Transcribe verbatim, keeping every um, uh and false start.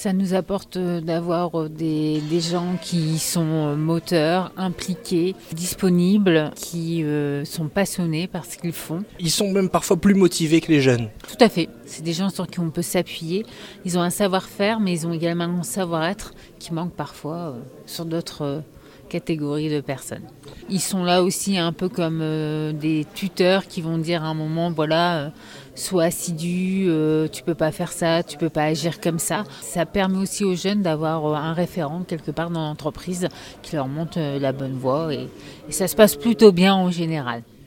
Ça nous apporte d'avoir des, des gens qui sont moteurs, impliqués, disponibles, qui euh, sont passionnés par ce qu'ils font. Ils sont même parfois plus motivés que les jeunes. Tout à fait. C'est des gens sur qui on peut s'appuyer. Ils ont un savoir-faire, mais ils ont également un savoir-être qui manque parfois euh, sur d'autres euh, catégories de personnes. Ils sont là aussi un peu comme euh, des tuteurs qui vont dire à un moment, voilà, euh, sois assidu, euh, tu peux pas faire ça, tu peux pas agir comme ça. Ça permet aussi aux jeunes d'avoir euh, un référent quelque part dans l'entreprise qui leur montre euh, la bonne voie et, et ça se passe plutôt bien en général.